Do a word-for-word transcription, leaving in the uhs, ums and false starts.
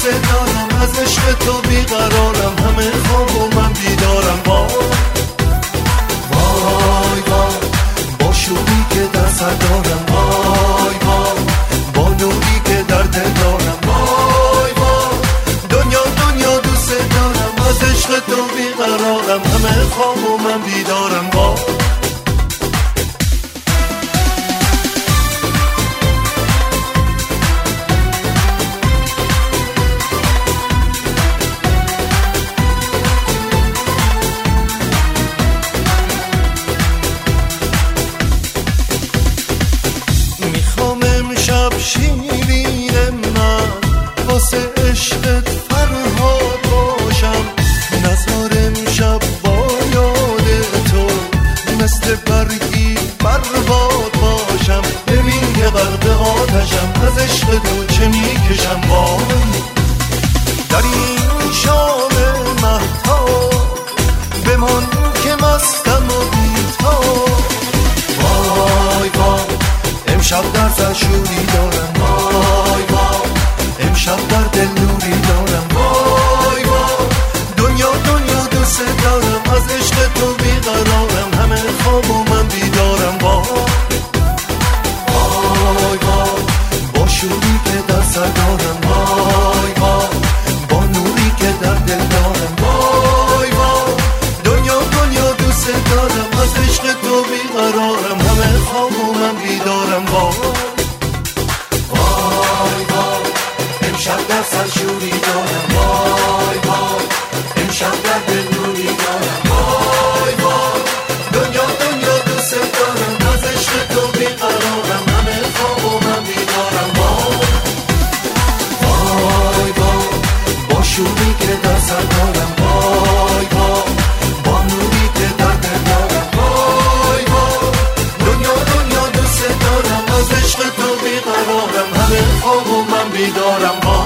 دارم، از عشق تو بیقرارم، همه خواب و من بیدارم. وای وای وای با شوری که در سر دارم، وای وای با نوری که در دل دارم، وای وای دنیا دنیا دوست دارم، از عشق تو بیقرارم، همه خواب و من بیدارم. وای شیرین من واسه عشقت فرهاد باشم، نزار امشب با یاد تو مثل برگی برباد باشم. ببین که غرق آتشم، از عشق تو چه میکشم. وای در این شام مهتاب بمان که مستم و بیتاب. وای وای امشب در سر شوری دارم، وای وای امشب در دل نوری دارم، وای وای دنیا دنیا دوست دارم، از عشق تو بیقرارم، همه خواب و من بیدارم. وای وای وای با شوری که در سر دارم، وای وای با نوری که در دل دارم، وای وای دنیا دنیا دوست دارم، از عشق تو بیقرارم، همه خواب و من بیدارم. وای وای وای امشب در سر شوری دارم، وای وای امشب در دل نوری دارم، وای وای دنیا دنیا دوست دارم، از عشق تو بیقرارم، همه خواب و من بیدارم. وای وای وای با شوری که در سر دارم، وای وای با نوری که در دل دارم، وای وای دنیا دنیا دوست دارم، از عشق تو بیقرارم، همه خواب و من بیدارم.